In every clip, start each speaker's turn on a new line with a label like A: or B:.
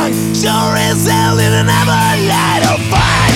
A: Sure is hell in another light of fun.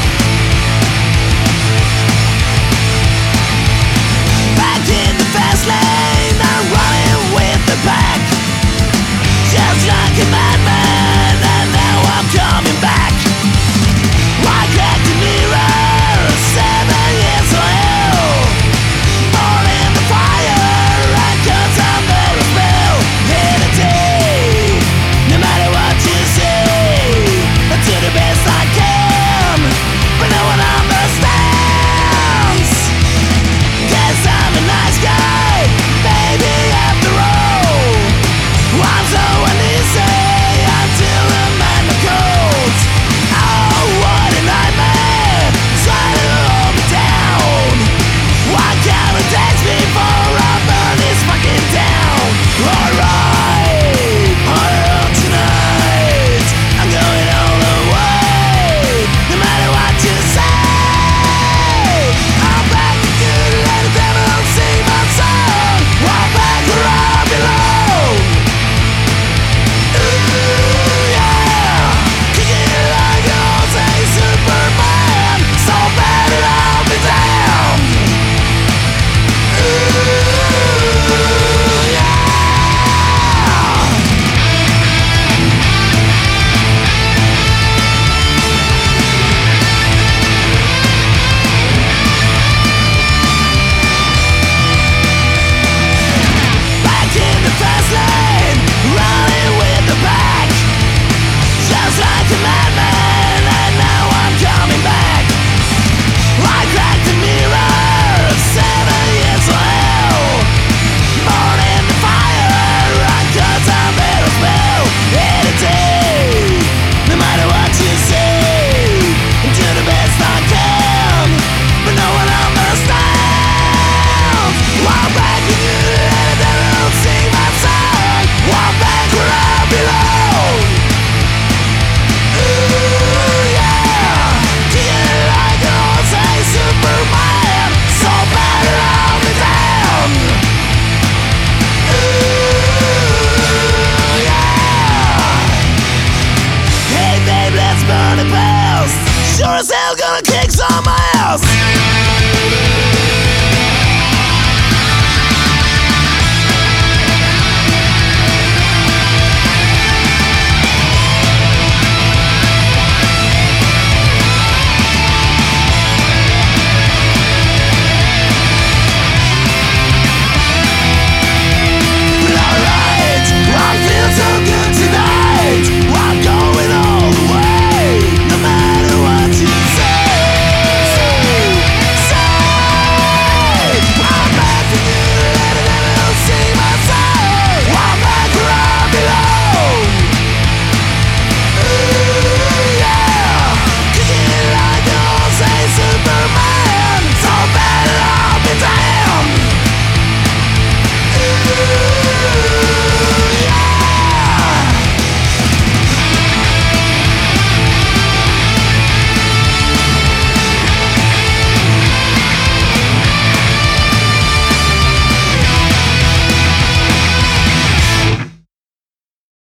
A: Back in the fast lane, I'm running with the pack, just like a madman, and now I'm coming back. I cracked the mirror 7 years ago, born in the fire, and cut some better spell. In a day, no matter what you say, I do the best I can, but no one understands. 'Cause I'm a nice guy, baby, after all. I'm so uneasy until the man cold. Oh, what a nightmare, trying to hold me down. Why can't it text me before I burn this fucking town? Alright, on tonight, I'm going all the way, no matter what you say. I'm back to let the devil see my soul. I'm back where I belong. Ooh, yeah, kicking it like old say Superman, so bad that I'll be damned. Ooh, yeah. Back in the fast lane, running with the pack, just like a madman, and now I'm coming back. I cracked the mirror 7 years ago, born in the fire, and cut some better spell. In a day, no matter what you say, do the best I can, but no one understands. I'm back in you, and I don't see my son. I'm back where I belong.